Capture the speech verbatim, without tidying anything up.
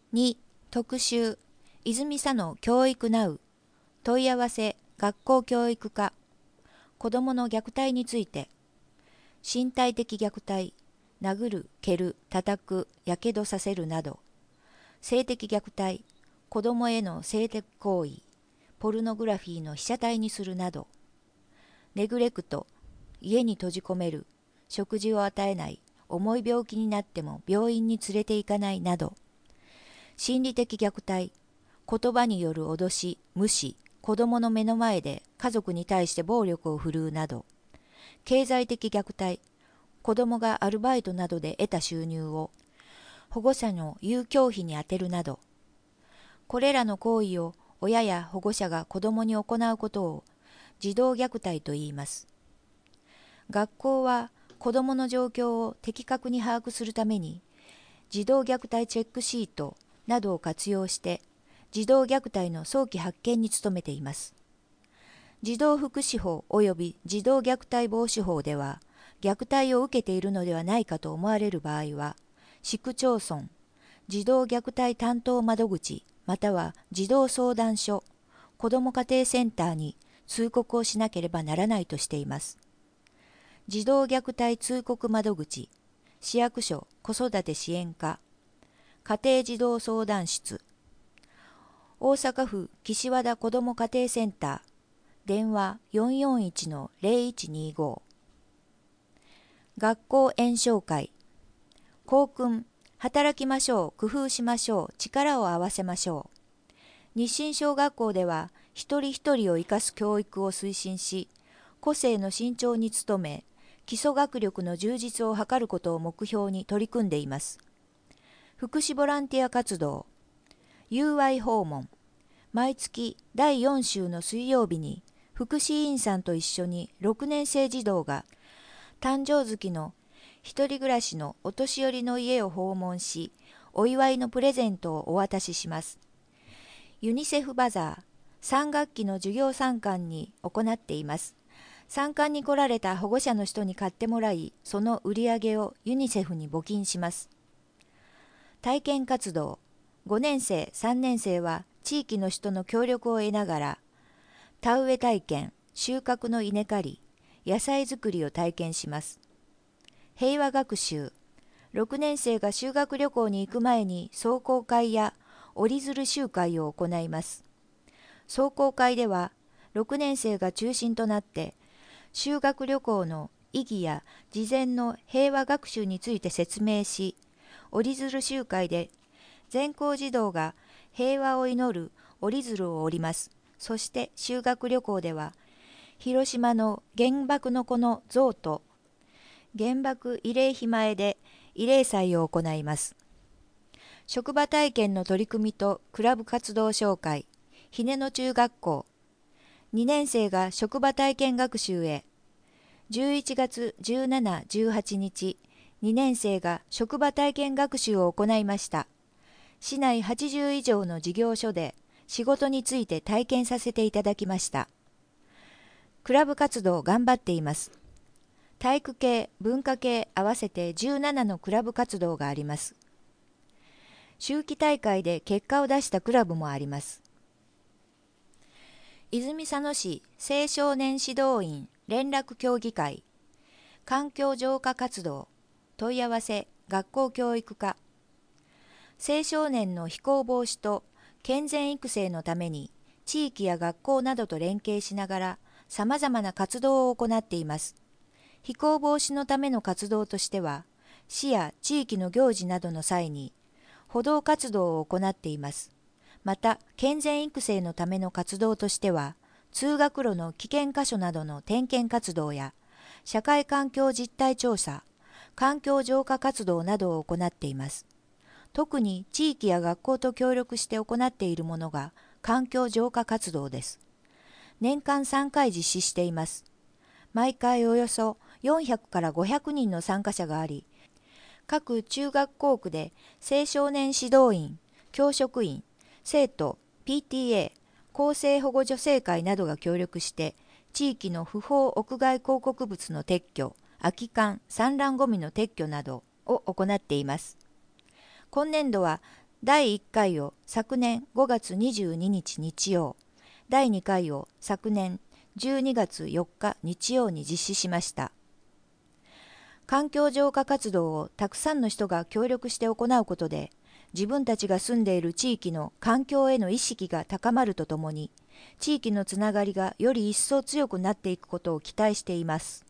に、特集、泉佐野教育ナウ、問い合わせ、学校教育課、子どもの虐待について、身体的虐待、殴る、蹴る、叩く、やけどさせるなど、性的虐待、子どもへの性的行為、ポルノグラフィーの被写体にするなど、ネグレクト、家に閉じ込める、食事を与えない、重い病気になっても病院に連れて行かないなど、心理的虐待、言葉による脅し、無視、子どもの目の前で家族に対して暴力を振るうなど、経済的虐待、子どもがアルバイトなどで得た収入を保護者の遊興費に充てるなど、これらの行為を親や保護者が子どもに行うことを児童虐待と言います。学校は子どもの状況を的確に把握するために、児童虐待チェックシートなどを活用して、児童虐待の早期発見に努めています。児童福祉法及び児童虐待防止法では、虐待を受けているのではないかと思われる場合は、市区町村、児童虐待担当窓口、または児童相談所、子ども家庭センターに通告をしなければならないとしています。児童虐待通告窓口、市役所子育て支援課、家庭児童相談室、大阪府岸和田子ども家庭センター、電話 よんよんいちのゼロいちにご。学校演唱会、校訓、働きましょう、工夫しましょう、力を合わせましょう。日清小学校では、一人一人を生かす教育を推進し、個性の伸長に努め、基礎学力の充実を図ることを目標に取り組んでいます。福祉ボランティア活動、友愛訪問、毎月だいよん週の水曜日に福祉委員さんと一緒にろくねん生児童が誕生月の一人暮らしのお年寄りの家を訪問し、お祝いのプレゼントをお渡しします。ユニセフバザー、さん学期の授業参観に行っています。参観に来られた保護者の人に買ってもらい、その売り上げをユニセフに募金します。体験活動、ごねん生、さんねん生は地域の人の協力を得ながら、田植え体験、収穫の稲刈り、野菜作りを体験します。平和学習、ろくねん生が修学旅行に行く前に壮行会や折り鶴集会を行います。壮行会では、ろくねん生が中心となって、修学旅行の意義や事前の平和学習について説明し、折り鶴集会で全校児童が平和を祈る折り鶴を折ります。そして修学旅行では、広島の原爆の子の像と原爆慰霊碑前で慰霊祭を行います。職場体験の取り組みとクラブ活動紹介、ひねの中学校、にねん生が職場体験学習へ、じゅういちがつじゅうしち、じゅうはちにち、にねん生が職場体験学習を行いました。市内はちじゅう以上の事業所で仕事について体験させていただきました。クラブ活動頑張っています。体育系、文化系合わせてじゅうななのクラブ活動があります。秋季大会で結果を出したクラブもあります。泉佐野市青少年指導員連絡協議会、環境浄化活動、問い合わせ、学校教育課、青少年の非行防止と健全育成のために地域や学校などと連携しながらさまざまな活動を行っています。非行防止のための活動としては、市や地域の行事などの際に歩道活動を行っています。また、健全育成のための活動としては、通学路の危険箇所などの点検活動や、社会環境実態調査、環境浄化活動などを行っています。特に地域や学校と協力して行っているものが環境浄化活動です。年間さんかい実施しています。毎回およそよんひゃくからごひゃくにんの参加者があり、各中学校区で青少年指導員、教職員、生徒、ピーティーエー、公正保護助成会などが協力して、地域の不法屋外広告物の撤去、空き缶、散乱ごみの撤去などを行っています。今年度はだいいっかいを昨年ごがつにじゅうににち日曜、だいにかいを昨年じゅうにがつよっか日曜に実施しました。環境浄化活動をたくさんの人が協力して行うことで、自分たちが住んでいる地域の環境への意識が高まるとともに、地域のつながりがより一層強くなっていくことを期待しています。